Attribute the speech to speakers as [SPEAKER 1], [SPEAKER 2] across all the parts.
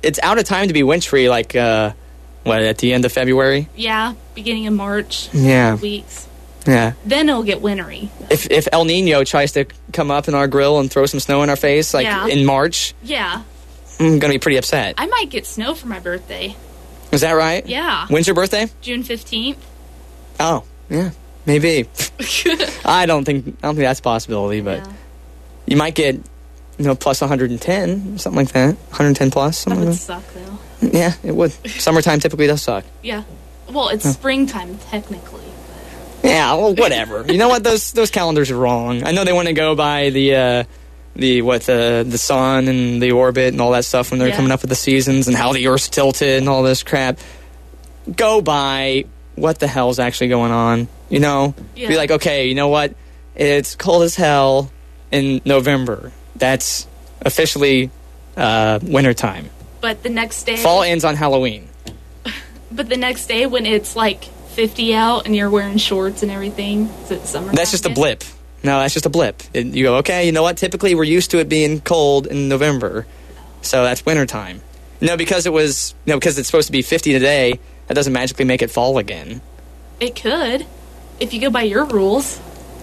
[SPEAKER 1] it's out of time to be wintry, like, at the end of February?
[SPEAKER 2] Yeah, beginning of March.
[SPEAKER 1] Yeah.
[SPEAKER 2] Weeks.
[SPEAKER 1] Yeah.
[SPEAKER 2] Then it'll get wintry.
[SPEAKER 1] If El Nino tries to come up in our grill and throw some snow in our face, like in March,
[SPEAKER 2] yeah,
[SPEAKER 1] I'm going to be pretty upset.
[SPEAKER 2] I might get snow for my birthday.
[SPEAKER 1] Is that right?
[SPEAKER 2] Yeah.
[SPEAKER 1] When's your birthday?
[SPEAKER 2] June 15th.
[SPEAKER 1] Oh, yeah, maybe. I don't think that's a possibility, but you might get, plus 110, something like that. 110 plus.
[SPEAKER 2] That would
[SPEAKER 1] like
[SPEAKER 2] suck, though.
[SPEAKER 1] Yeah, it would. Summertime typically does suck.
[SPEAKER 2] Yeah. Well, it's springtime, technically.
[SPEAKER 1] Yeah, well, whatever. You know what? Those calendars are wrong. I know they want to go by the sun and the orbit and all that stuff when they're coming up with the seasons and how the Earth's tilted and all this crap. Go by what the hell's actually going on. Be like, okay, you know what? It's cold as hell in November. That's officially wintertime.
[SPEAKER 2] But the next day...
[SPEAKER 1] Fall ends on Halloween.
[SPEAKER 2] But the next day when it's like 50 out and you're wearing shorts and everything, is it summer?
[SPEAKER 1] That's just a blip. No, that's just a blip. You go, okay, you know what? Typically we're used to it being cold in November. So that's wintertime. Because because it's supposed to be 50 today, that doesn't magically make it fall again.
[SPEAKER 2] It could, if you go by your rules.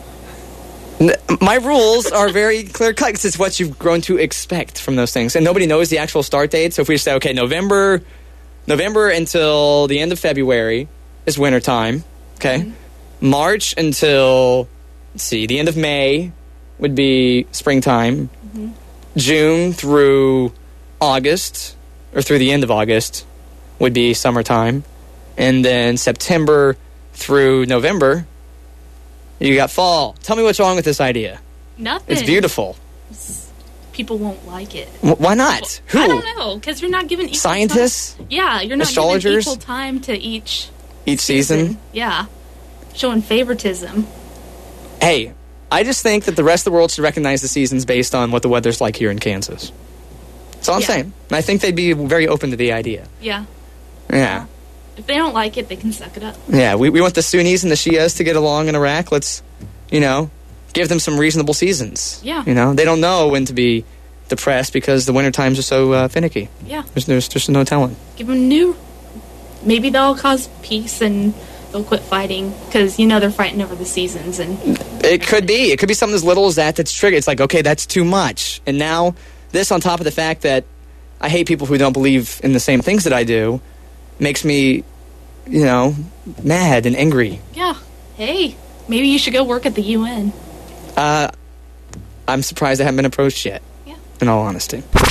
[SPEAKER 1] My rules are very clear-cut because it's what you've grown to expect from those things. And nobody knows the actual start date. So if we just say, okay, November until the end of February is wintertime. Okay. Mm-hmm. March until, the end of May would be springtime. Mm-hmm. June through August, or through the end of August, would be summertime. And then September through November, you got fall. Tell me what's wrong with this idea.
[SPEAKER 2] Nothing.
[SPEAKER 1] It's beautiful.
[SPEAKER 2] People won't like it.
[SPEAKER 1] Why not? Who?
[SPEAKER 2] I don't know, because you're not giving equal
[SPEAKER 1] scientists.
[SPEAKER 2] Time. Yeah, you're not
[SPEAKER 1] astrologers?
[SPEAKER 2] giving equal time to each
[SPEAKER 1] season.
[SPEAKER 2] Yeah, showing favoritism.
[SPEAKER 1] Hey, I just think that the rest of the world should recognize the seasons based on what the weather's like here in Kansas. That's all I'm saying. And I think they'd be very open to the idea.
[SPEAKER 2] Yeah.
[SPEAKER 1] Yeah.
[SPEAKER 2] If they don't like it, they can suck it up.
[SPEAKER 1] Yeah, we want the Sunnis and the Shias to get along in Iraq. Let's, give them some reasonable seasons.
[SPEAKER 2] Yeah.
[SPEAKER 1] They don't know when to be depressed because the winter times are so finicky.
[SPEAKER 2] Yeah.
[SPEAKER 1] There's just no telling.
[SPEAKER 2] Give them maybe they'll cause peace and they'll quit fighting because, they're fighting over the seasons. And
[SPEAKER 1] it could be. It could be something as little as that's triggered. It's like, okay, that's too much. And now this on top of the fact that I hate people who don't believe in the same things that I do makes me, mad and angry.
[SPEAKER 2] Yeah. Hey, maybe you should go work at the UN.
[SPEAKER 1] I'm surprised I haven't been approached yet.
[SPEAKER 2] Yeah.
[SPEAKER 1] In all honesty.